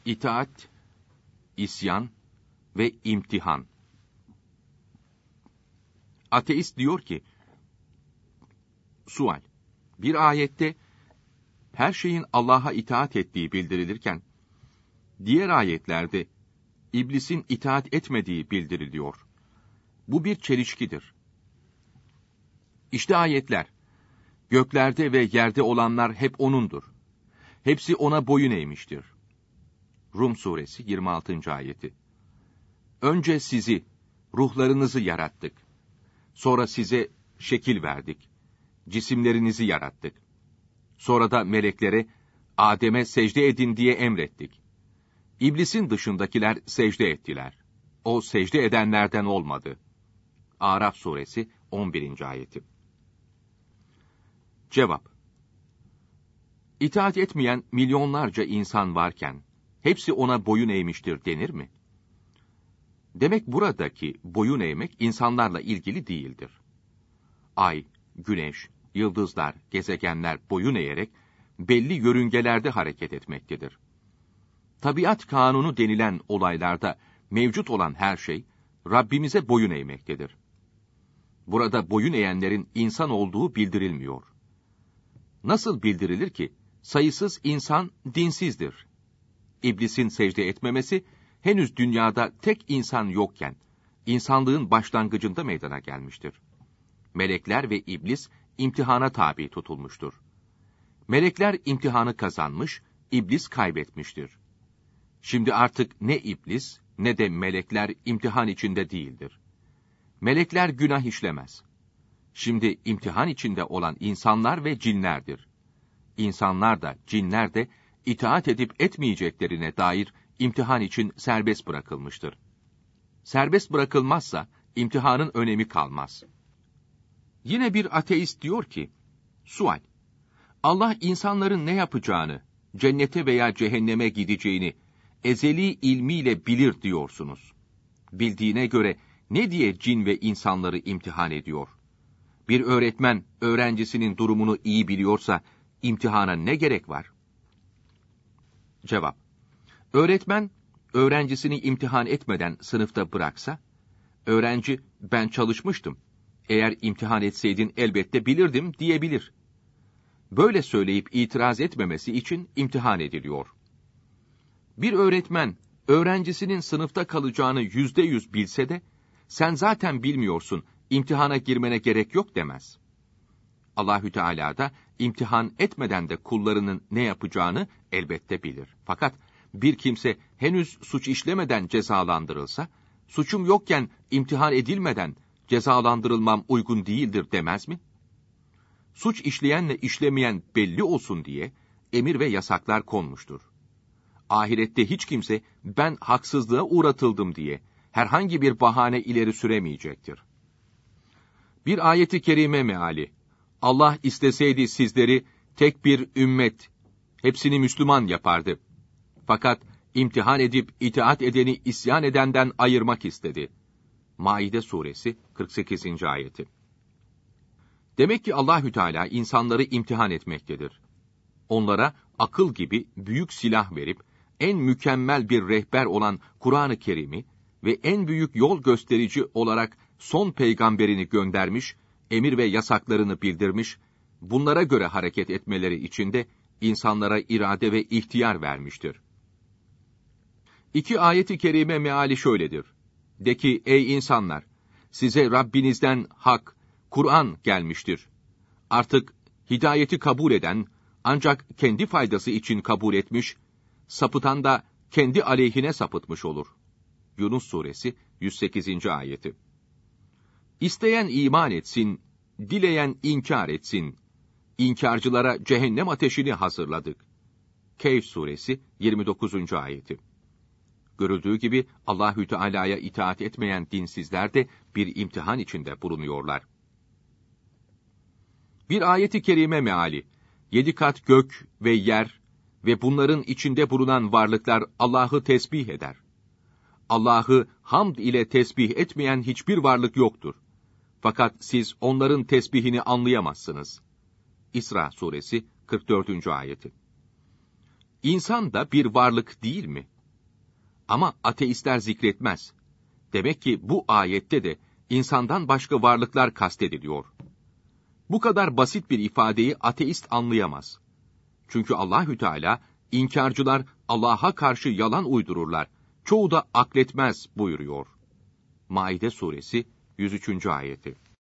İtaat, isyan ve imtihan. Ateist diyor ki, sual, bir ayette her şeyin Allah'a itaat ettiği bildirilirken, diğer ayetlerde iblisin itaat etmediği bildiriliyor. Bu bir çelişkidir. İşte ayetler, göklerde ve yerde olanlar hep O'nundur. Hepsi O'na boyun eğmiştir. Rum suresi 26. ayeti. Önce sizi, ruhlarınızı yarattık. Sonra size şekil verdik. Cisimlerinizi yarattık. Sonra da meleklere, Adem'e secde edin diye emrettik. İblisin dışındakiler secde ettiler. O secde edenlerden olmadı. Araf suresi 11. ayeti. Cevap: İtaat etmeyen milyonlarca insan varken, hepsi ona boyun eğmiştir denir mi? Demek buradaki boyun eğmek insanlarla ilgili değildir. Ay, güneş, yıldızlar, gezegenler boyun eğerek belli yörüngelerde hareket etmektedir. Tabiat kanunu denilen olaylarda mevcut olan her şey, Rabbimize boyun eğmektedir. Burada boyun eğenlerin insan olduğu bildirilmiyor. Nasıl bildirilir ki, sayısız insan dinsizdir? İblisin secde etmemesi, henüz dünyada tek insan yokken, insanlığın başlangıcında meydana gelmiştir. Melekler ve iblis, imtihana tabi tutulmuştur. Melekler imtihanı kazanmış, iblis kaybetmiştir. Şimdi artık ne iblis, ne de melekler imtihan içinde değildir. Melekler günah işlemez. Şimdi imtihan içinde olan insanlar ve cinlerdir. İnsanlar da, cinler de, itaat edip etmeyeceklerine dair imtihan için serbest bırakılmıştır. Serbest bırakılmazsa, imtihanın önemi kalmaz. Yine bir ateist diyor ki, sual, Allah insanların ne yapacağını, cennete veya cehenneme gideceğini, ezeli ilmiyle bilir diyorsunuz. Bildiğine göre, ne diye cin ve insanları imtihan ediyor? Bir öğretmen, öğrencisinin durumunu iyi biliyorsa, imtihana ne gerek var? Cevap: Öğretmen, öğrencisini imtihan etmeden sınıfta bıraksa, öğrenci, ben çalışmıştım, eğer imtihan etseydin elbette bilirdim diyebilir. Böyle söyleyip itiraz etmemesi için imtihan ediliyor. Bir öğretmen, öğrencisinin sınıfta kalacağını %100 bilse de, sen zaten bilmiyorsun, imtihana girmene gerek yok demez. Allahü Teala da imtihan etmeden de kullarının ne yapacağını elbette bilir. Fakat bir kimse henüz suç işlemeden cezalandırılsa, suçum yokken imtihan edilmeden cezalandırılmam uygun değildir demez mi? Suç işleyenle işlemeyen belli olsun diye emir ve yasaklar konmuştur. Ahirette hiç kimse ben haksızlığa uğratıldım diye herhangi bir bahane ileri süremeyecektir. Bir ayeti kerime meali, Allah isteseydi sizleri tek bir ümmet, hepsini Müslüman yapardı. Fakat imtihan edip itaat edeni isyan edenden ayırmak istedi. Maide suresi 48. ayeti. Demek ki Allahü Teala insanları imtihan etmektedir. Onlara akıl gibi büyük silah verip en mükemmel bir rehber olan Kur'an-ı Kerim'i ve en büyük yol gösterici olarak son peygamberini göndermiş, emir ve yasaklarını bildirmiş, bunlara göre hareket etmeleri için de insanlara irade ve ihtiyar vermiştir. 2 ayeti kerime meali şöyledir. De ki, ey insanlar, size Rabbinizden hak, Kur'an gelmiştir. Artık hidayeti kabul eden, ancak kendi faydası için kabul etmiş, sapıtan da kendi aleyhine sapıtmış olur. Yunus suresi 108. ayeti. İsteyen iman etsin, dileyen inkar etsin. İnkarcılara cehennem ateşini hazırladık. Kehf suresi 29. ayeti. Görüldüğü gibi Allahü Teala'ya itaat etmeyen dinsizler de bir imtihan içinde bulunuyorlar. Bir ayeti kerime meali, 7 kat gök ve yer ve bunların içinde bulunan varlıklar Allah'ı tesbih eder. Allah'ı hamd ile tesbih etmeyen hiçbir varlık yoktur. Fakat siz onların tesbihini anlayamazsınız. İsra suresi 44. ayeti. İnsan da bir varlık değil mi? Ama ateistler zikretmez. Demek ki bu ayette de insandan başka varlıklar kastediliyor. Bu kadar basit bir ifadeyi ateist anlayamaz. Çünkü Allahü Teala, inkarcılar Allah'a karşı yalan uydururlar, çoğu da akletmez buyuruyor. Maide suresi 103. ayeti.